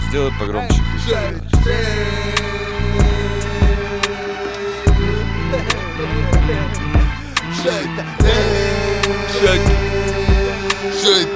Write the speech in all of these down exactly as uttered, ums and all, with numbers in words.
Сделай погромче. Что это? Что это? Что это?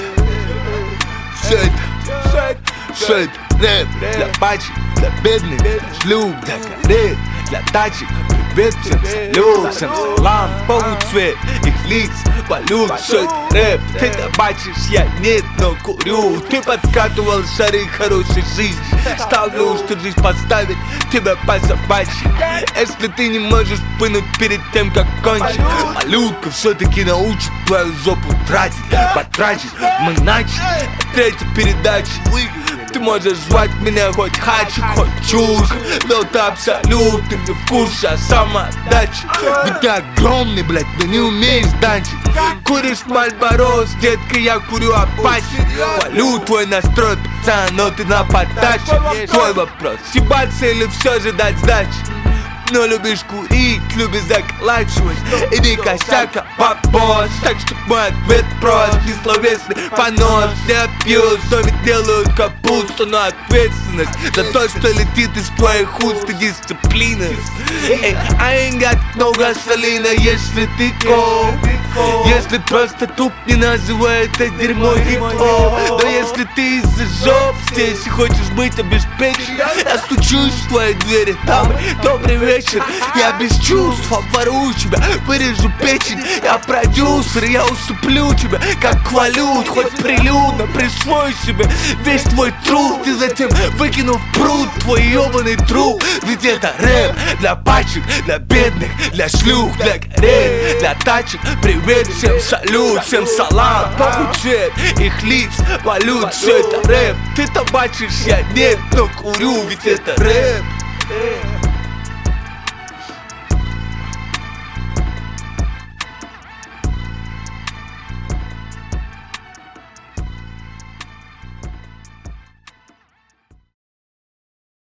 Что это? Что это? Рэп для пачек, для бедных, для шлюп, для карет, для тачек. Привет всем, салют, всем салам, полуцвет их лиц, валют. Что это рэп? Ты это бачишь, я нет, но курю. Ты подкатывал шары хорошей жизни. Ставлю, что жизнь подставит тебя по собачьи. Если ты не можешь вынуть перед тем, как кончить, малютка все-таки научит твою жопу тратить. Потратить мы начали третьей передачи. Ты можешь звать меня хоть Хачик, хоть Чурк, но ты абсолютно не в курсе о самоотдаче. Ведь ты огромный, блядь, но не умеешь данчить. Куришь Мальборо, детка, я курю Апачи. Хвалю твой настрой, пацан, но ты на подаче. Твой вопрос, съебаться или все же дать сдачи? Но любишь курить, любишь заколачивать и не косяка бабос. Так что мой ответ прост, несловесный понос. Не пью, что ведь делают капусту, но ответственность за то, что летит из твоих уст, и дисциплина. Эй, I ain't got no gasolina, если ты коп. Если просто туп, не называй это дерьмо хип-хоп. Но если ты из-за жоп здесь и хочешь быть обеспечен, я стучусь в твои двери, там добрый вечер. Я без чувств обворую тебя, вырежу печень. Я продюсер, я уступлю тебя, как валют, хоть прилюдно присвой себе весь твой труд. И затем выкину в пруд твой ебаный труп. Ведь это рэп для пачек, для бедных, для шлюх, для карет, для тачек. Привет всем, салют, всем салам, похуй цвет их лиц, валют. Все это рэп, ты-то бачишь, я нет, но курю, ведь это рэп.